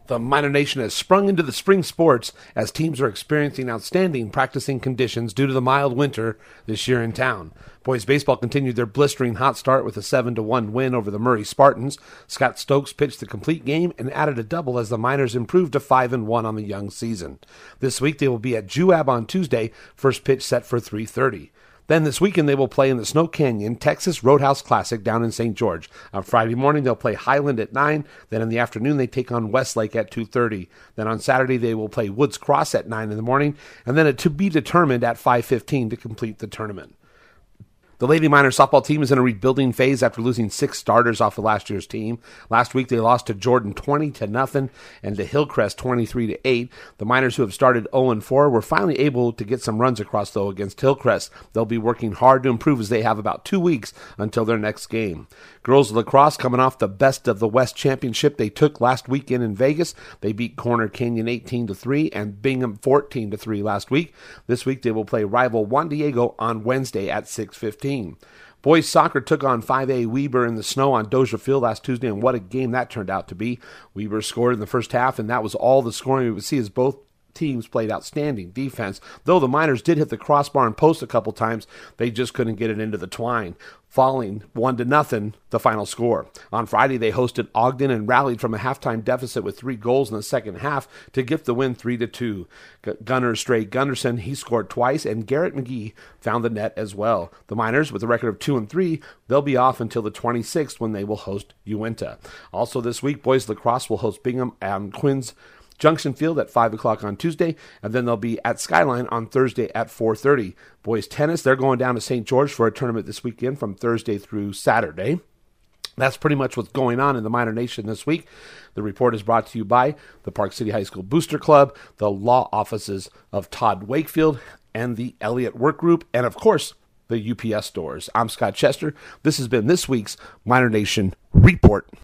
The Miner Nation has sprung into the spring sports as teams are experiencing outstanding practicing conditions due to the mild winter this year in town. Boys baseball continued their blistering hot start with a 7-1 win over the Murray Spartans. Scott Stokes pitched the complete game and added a double as the Miners improved to 5-1 on the young season. This week they will be at Juab on Tuesday, first pitch set for 3:30. Then this weekend they will play in the Snow Canyon Texas Roadhouse Classic down in St. George. On Friday morning they'll play Highland at 9. Then in the afternoon they take on Westlake at 2:30. Then on Saturday they will play Woods Cross at 9 in the morning. And then to be determined at 5:15 to complete the tournament. The Lady Miners softball team is in a rebuilding phase after losing 6 starters off of last year's team. Last week they lost to Jordan 20-0 and to Hillcrest 23-8. The Miners, who have started 0-4, were finally able to get some runs across though against Hillcrest. They'll be working hard to improve as they have about 2 weeks until their next game. Girls lacrosse coming off the Best of the West championship they took last weekend in Vegas. They beat Corner Canyon 18-3 and Bingham 14-3 last week. This week they will play rival Juan Diego on Wednesday at 6:15. Boys soccer took on 5A Weber in the snow on Dozier Field last Tuesday, and what a game that turned out to be. Weber scored in the first half, and that was all the scoring we would see as both teams played outstanding defense. Though the Miners did hit the crossbar and post a couple times, they just couldn't get it into the twine, falling 1-0 the final score. On Friday, they hosted Ogden and rallied from a halftime deficit with 3 goals in the second half to gift the win 3-2. Gunner Stray Gunderson, he scored twice, and Garrett McGee found the net as well. The Miners, with a record of 2-3, they'll be off until the 26th when they will host Uinta. Also this week, boys lacrosse will host Bingham and Quinns Junction Field at 5 o'clock on Tuesday, and then they'll be at Skyline on Thursday at 4:30. Boys tennis, they're going down to St. George for a tournament this weekend from Thursday through Saturday. That's pretty much what's going on in the Miner Nation this week. The report is brought to you by the Park City High School Booster Club, the law offices of Todd Wakefield, and the Elliott Work Group, and of course, the UPS stores. I'm Scott Chester. This has been this week's Miner Nation Report.